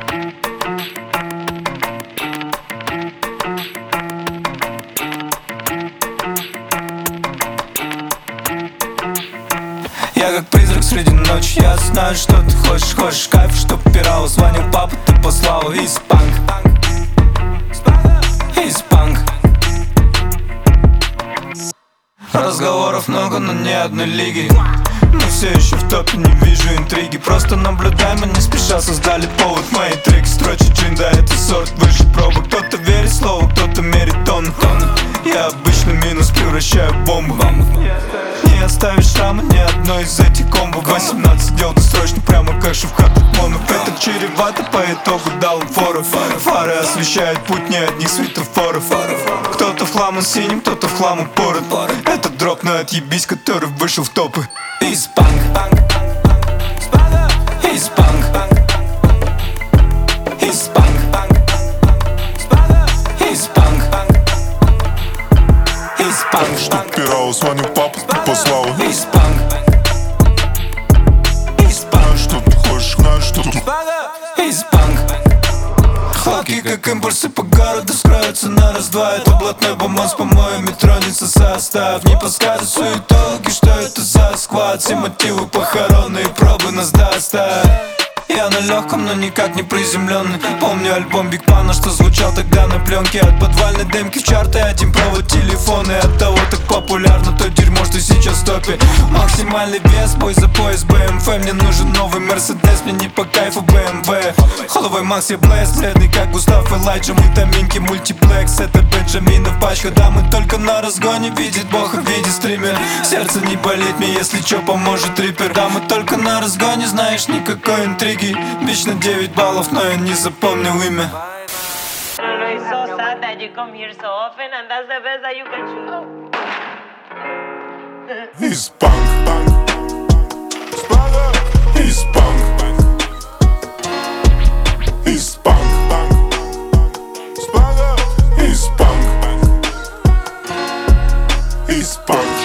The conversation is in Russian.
Я как призрак среди ночи, я знаю, что ты хочешь. Хочешь кайф, чтоб пирал. Звонил папа, ты послал из-панк. Из-панк. Разговоров много, но ни одной лиги. Мы все еще в топе, не вижу интриги. Просто наблюдаем, и не спеша создали повод. Мои треки строчат джин, да это сорт выше пробок. Кто-то верит слову, кто-то мерит тонны. Я обычно минус превращаю в бомбу. Не оставишь шрама ни одной из этих комбо. 18 дел досрочно, прямо кэшу в хату мону. Это чревато, по итогу дал им фору. Фары освещают путь, не одних светофоров. Кто-то в хламу синим, кто-то в хламу пород. Это дроп на отъебись, который вышел в топы. Из-панк. Из-панк. Из-панк. Из-панк. Из-панк. Что пирал, звонил папа, ты послал Из-панк. Из-панк. Что ты хочешь, знаешь, что тут Из-панк. Хлопки, как импульсы по городу, скроются на раз-два. Это блатной бомонд, по-моему, не тронется состав. Не подскажут суетологи, что это за сквад. Все мотивы похоронные, пробы нас доставят. Я на легком, но никак не приземленный. Помню альбом Биг Пана, что звучал тогда на пленке. От подвальной демки в чарты, один провод телефона. И от того так популярно то дерьмо, что сейчас в топе. Максимальный вес, бой за пояс БМФ. Мне нужен новый Мерседес, мне не по кайфу БМВ. Холовой Макс, я блэс, бледный как Густав Элайджа. Витаминки, мультиплекс, это Бенджаминов пачка. Да, мы только на разгоне, видит Бог в виде стример. Сердце не болит мне, если чё, поможет рипер. Да, мы только на разгоне, знаешь, никакой интриги. Бич на 9 баллов, но я не запомнил имя. It's so sad that you come here so often, and that's the best that you can choose. Из-панк. Из-панк. Из-панк. Из-панк. Из-панк.